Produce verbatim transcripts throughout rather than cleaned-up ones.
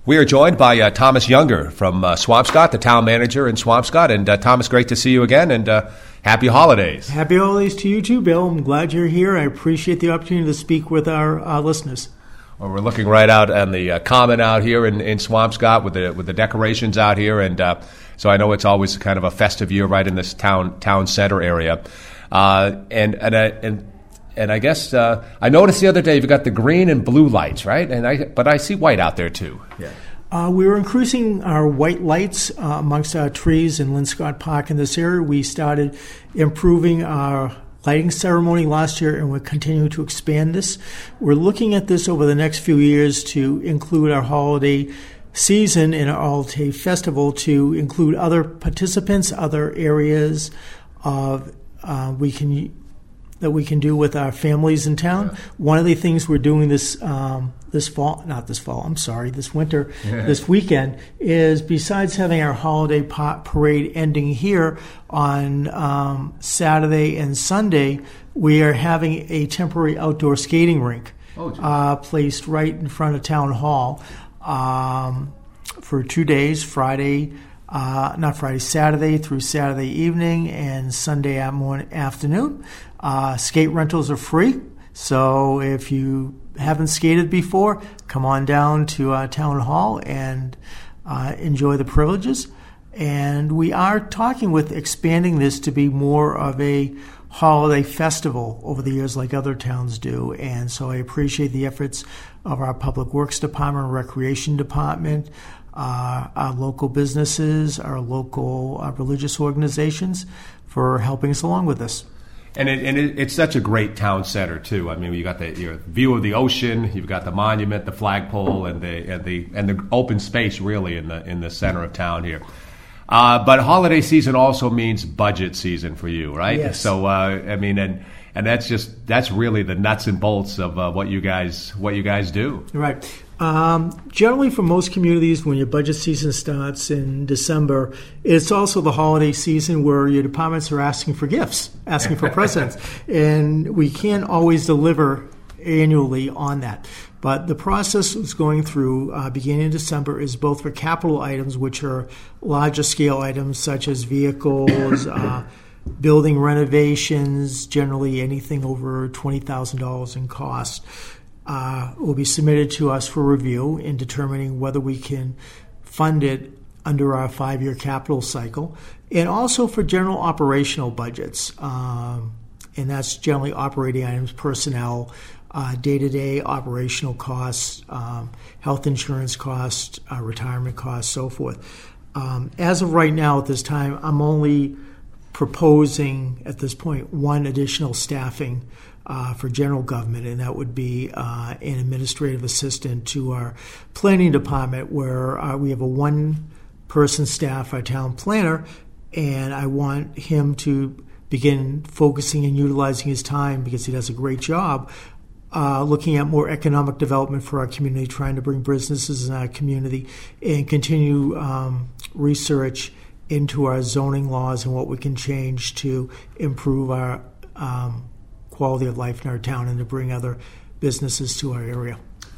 We are joined by uh, Thomas Younger from uh, Swampscott, the town manager in Swampscott. And uh, Thomas, great to see you again, and uh, happy holidays. Happy holidays to you too, Bill. I'm glad you're here. I appreciate the opportunity to speak with our uh, listeners. Well, we're looking right out on the uh, common out here in, in Swampscott with the with the decorations out here, and uh, so I know it's always kind of a festive year right in this town town center area. Uh, and and I, and and I guess uh, I noticed the other day you've got the green and blue lights, right? And I but I see white out there too. Yeah. Uh, we were increasing our white lights uh, amongst our trees in Linscott Park in this area. We started improving our lighting ceremony last year, and we're continuing to expand this. We're looking at this over the next few years to include our holiday season and our holiday festival, to include other participants, other areas of uh, we can that we can do with our families in town. Yeah. One of the things we're doing this um, this fall, not this fall, I'm sorry, this winter, yeah. this weekend, is besides having our holiday pa- parade ending here on um, Saturday and Sunday, we are having a temporary outdoor skating rink oh, uh, placed right in front of Town Hall um, for two days, Friday, Uh, not Friday, Saturday through Saturday evening and Sunday morning, afternoon. Uh, skate rentals are free, so if you haven't skated before, come on down to uh, Town Hall and uh, enjoy the privileges. And we are talking with expanding this to be more of a holiday festival over the years like other towns do. And so I appreciate the efforts of our Public Works Department, Recreation Department, Uh, our local businesses, our local uh, religious organizations for helping us along with this. And, it, and it, it's such a great town center too. I mean, you got the your view of the ocean, you've got the monument, the flagpole, and the and the and the open space really in the in the center of town here. Uh, but holiday season also means budget season for you, right? Yes. So uh, I mean, and and that's just that's really the nuts and bolts of uh, what you guys what you guys do. Right. Um, generally, for most communities, when your budget season starts in December, it's also the holiday season where your departments are asking for gifts, asking for presents. And we can't always deliver annually on that. But the process is going through, uh, beginning in December, is both for capital items, which are larger scale items such as vehicles, uh, building renovations, generally anything over twenty thousand dollars in cost. Uh, will be submitted to us for review in determining whether we can fund it under our five-year capital cycle, and also for general operational budgets. Um, and that's generally operating items, personnel, uh, day-to-day operational costs, um, health insurance costs, uh, retirement costs, so forth. Um, as of right now, at this time, I'm only proposing, at this point, one additional staffing Uh, for general government, and that would be uh, an administrative assistant to our planning department, where uh, we have a one-person staff, our town planner, and I want him to begin focusing and utilizing his time, because he does a great job, uh, looking at more economic development for our community, trying to bring businesses in our community, and continue um, research into our zoning laws and what we can change to improve our um, quality of life in our town and to bring other businesses to our area.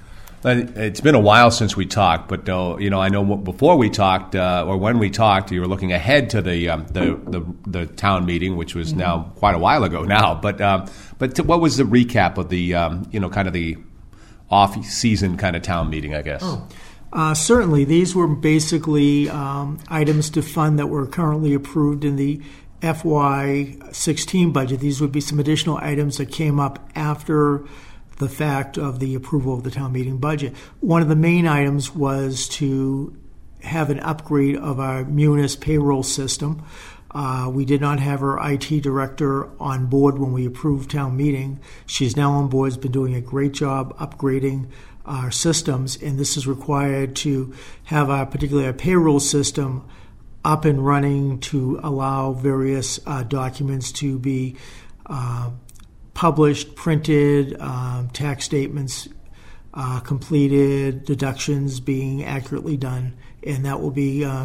It's been a while since we talked, but uh, you know, I know before we talked, uh, or when we talked, you were looking ahead to the um, the, the the town meeting, which was mm-hmm. now quite a while ago now. But um, but t- what was the recap of the um, you know kind of the off-season kind of town meeting, I guess? Oh. Uh, certainly, these were basically um, items to fund that were currently approved in the F Y sixteen budget. These would be some additional items that came up after the fact of the approval of the town meeting budget. One of the main items was to have an upgrade of our Munis payroll system. Uh, we did not have our I T director on board when we approved town meeting. She's now on board, has been doing a great job upgrading our systems, and this is required to have our, particularly our payroll system up and running to allow various uh, documents to be uh, published, printed, um, tax statements uh, completed, deductions being accurately done, and that will be uh,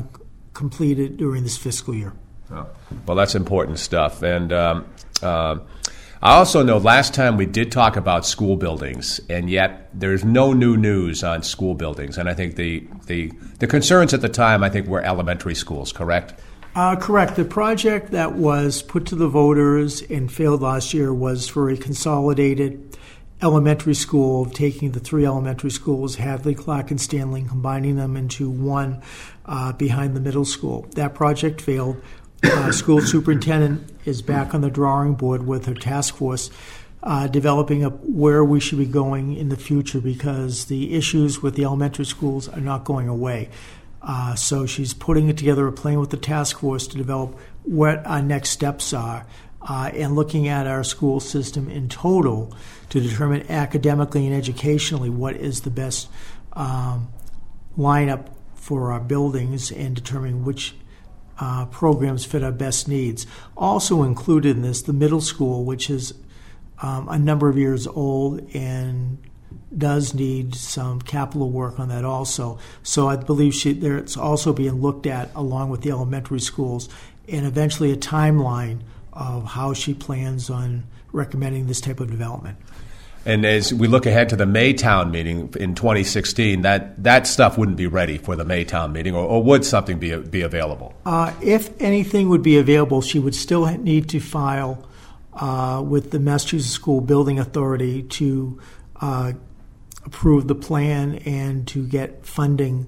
completed during this fiscal year. Oh, well, that's important stuff. And um, uh, I also know last time we did talk about school buildings, and yet there's no new news on school buildings. And I think the the, the concerns at the time, I think, were elementary schools, correct? Uh, correct. The project that was put to the voters and failed last year was for a consolidated elementary school, taking the three elementary schools, Hadley, Clark, and Stanley, and combining them into one uh, behind the middle school. That project failed. Uh, school superintendent is back on the drawing board with her task force, uh, developing up where we should be going in the future, because the issues with the elementary schools are not going away. Uh, so she's putting it together, a plan with the task force to develop what our next steps are, uh, and looking at our school system in total to determine academically and educationally what is the best um, lineup for our buildings, and determining which uh, programs fit our best needs. Also included in this, the middle school, which is um, a number of years old and does need some capital work on that also. So I believe she, there, it's also being looked at along with the elementary schools, and eventually a timeline of how she plans on recommending this type of development. And as we look ahead to the Maytown meeting in twenty sixteen, that, that stuff wouldn't be ready for the Maytown meeting, or, or would something be be available? Uh, if anything would be available, she would still need to file uh, with the Massachusetts School Building Authority to uh, approve the plan and to get funding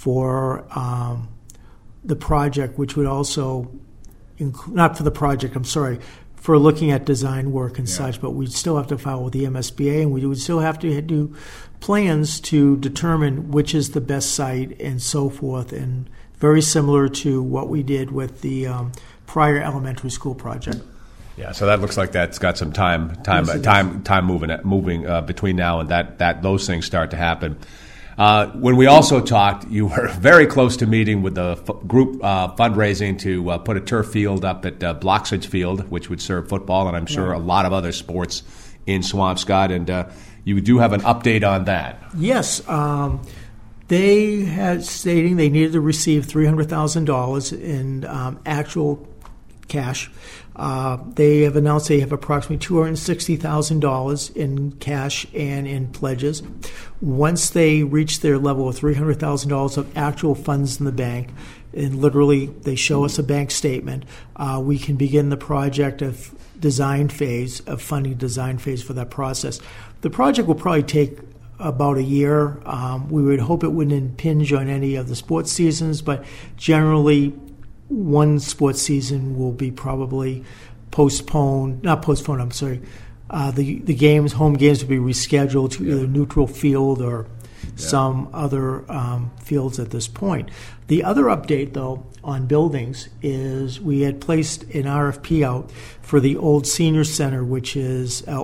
for um, the project, which would also include, not for the project, I'm sorry, for looking at design work and yeah. such, but we'd still have to file with the M S B A, and we would still have to do plans to determine which is the best site and so forth, and very similar to what we did with the um, prior elementary school project. Yeah, so that looks like that's got some time, time, Yes, uh, time, time moving, moving uh, between now and that, that those things start to happen. Uh, when we also talked, you were very close to meeting with the f- group uh, fundraising to uh, put a turf field up at uh, Bloxage Field, which would serve football and I'm sure yeah. a lot of other sports in Swampscott. And uh, you do have an update on that. Yes. Um, they had stating they needed to receive three hundred thousand dollars in um, actual cash. Uh, they have announced they have approximately two hundred sixty thousand dollars in cash and in pledges. Once they reach their level of three hundred thousand dollars of actual funds in the bank, and literally they show us a bank statement, uh, we can begin the project of design phase, of funding design phase for that process. The project will probably take about a year. Um, we would hope it wouldn't impinge on any of the sports seasons, but generally one sports season will be probably postponed, not postponed, I'm sorry. Uh, the, the games, home games will be rescheduled to yeah. either neutral field or yeah. some other um, fields at this point. The other update, though, on buildings is we had placed an R F P out for the old senior center, which is a,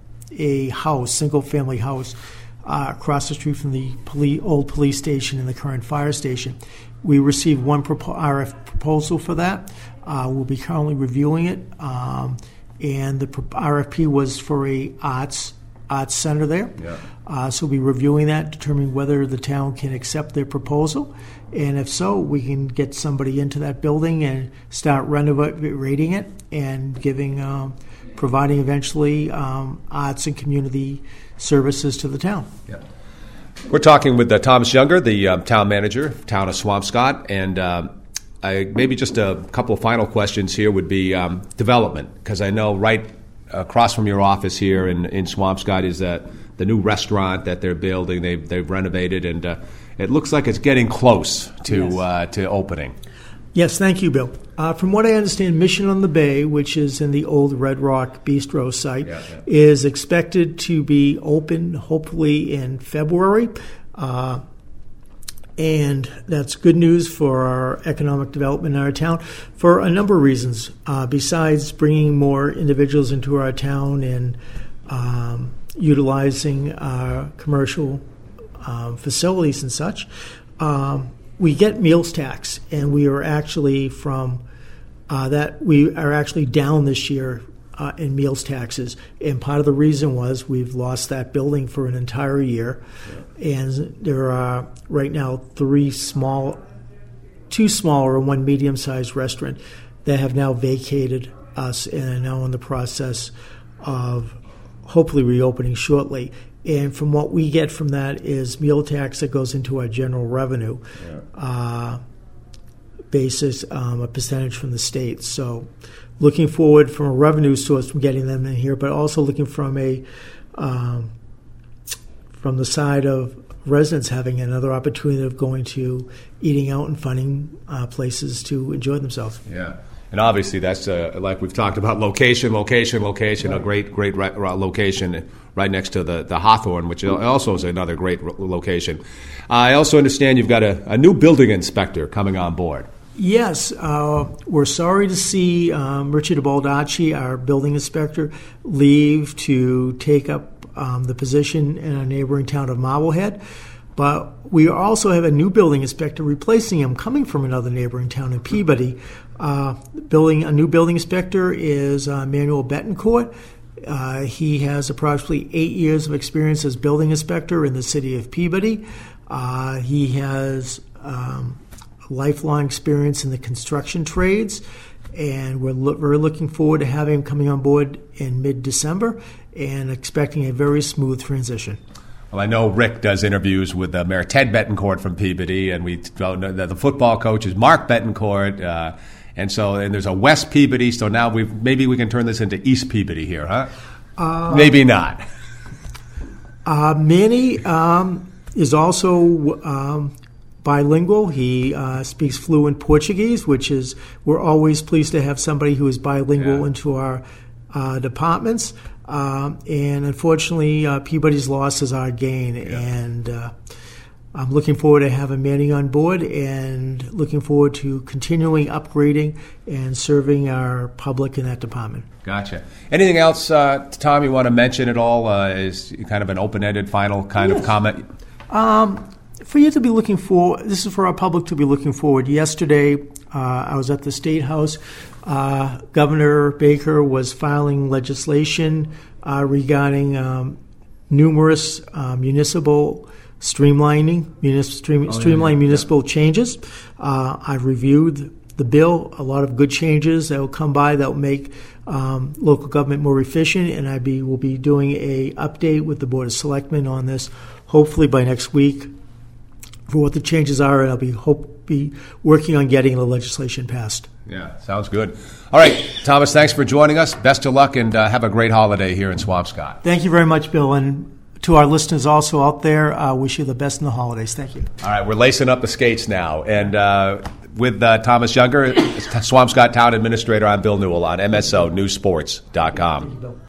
a house, single-family house, uh, across the street from the poli- old police station and the current fire station. We received one propo- R F proposal for that. Uh, we'll be currently reviewing it, um, and the pro- R F P was for a arts arts center there. Yeah. Uh, so we'll be reviewing that, determining whether the town can accept their proposal, and if so, we can get somebody into that building and start renovating it and giving, um, providing eventually um, arts and community services to the town. Yeah. We're talking with uh, Thomas Younger, the uh, town manager, town of Swampscott, and uh, I, maybe just a couple of final questions here would be um, development, because I know right across from your office here in, in Swampscott is uh, the new restaurant that they're building. They've, they've renovated, and uh, it looks like it's getting close to yes. uh, to opening. Yes, thank you, Bill. Uh, from what I understand, Mission on the Bay, which is in the old Red Rock Bistro site, yeah, yeah. is expected to be open hopefully in February. Uh, and that's good news for our economic development in our town for a number of reasons. Uh, besides bringing more individuals into our town and um, utilizing our commercial um, facilities and such, um, we get meals tax, and we are actually from uh, that we are actually down this year uh, in meals taxes. And part of the reason was we've lost that building for an entire year, yeah. and there are right now three small, two smaller and one medium-sized restaurant that have now vacated us and are now in the process of hopefully reopening shortly. And from what we get from that is meal tax that goes into our general revenue yeah. uh, basis, um, a percentage from the state. So looking forward from a revenue source from getting them in here, but also looking from a um, from the side of residents having another opportunity of going to eating out and finding uh, places to enjoy themselves. Yeah. And obviously, that's uh, like we've talked about, location, location, location, right. a great, great re- location right next to the, the Hawthorne, which also is another great re- location. Uh, I also understand you've got a, a new building inspector coming on board. Yes. Uh, we're sorry to see um, Richard Baldacci, our building inspector, leave to take up um, the position in a neighboring town of Marblehead. But we also have a new building inspector replacing him, coming from another neighboring town in Peabody. Uh, building a new building inspector is uh, Manuel Betancourt. Uh, he has approximately eight years of experience as building inspector in the city of Peabody. Uh, he has um, lifelong experience in the construction trades, and we're lo- very looking forward to having him coming on board in mid-December and expecting a very smooth transition. Well, I know Rick does interviews with uh, Mayor Ted Betancourt from Peabody, and we know that the football coach is Mark Betancourt, uh, and so and there's a West Peabody. So now we maybe we can turn this into East Peabody here, huh? Uh, maybe not. Uh, Manny um, is also um, bilingual. He uh, speaks fluent Portuguese, which is we're always pleased to have somebody who is bilingual yeah. into our uh, departments. Um, and unfortunately, uh, Peabody's loss is our gain. Yeah. And uh, I'm looking forward to having Manny on board and looking forward to continuing upgrading and serving our public in that department. Gotcha. Anything else, uh, Tom, you want to mention at all? Uh, is kind of an open-ended final kind yes. of comment? Um, for you to be looking for, this is for our public to be looking forward. Yesterday, uh, I was at the State House. Uh, Governor Baker was filing legislation uh, regarding um, numerous uh, municipal streamlining, munis- stream- oh, streamline yeah, municipal yeah. changes. Uh, I've reviewed the bill, a lot of good changes that will come by that will make um, local government more efficient, and I be, will be doing a update with the Board of Selectmen on this, hopefully by next week, for what the changes are, and I'll be hope be working on getting the legislation passed. Yeah, sounds good. All right, Thomas, thanks for joining us. Best of luck, and uh, have a great holiday here in Swampscott. Thank you very much, Bill, and to our listeners also out there, I uh, wish you the best in the holidays. Thank you. All right, we're lacing up the skates now, and uh, with uh, Thomas Younger, Swampscott Town Administrator, I'm Bill Newell on M S O News Sports dot com.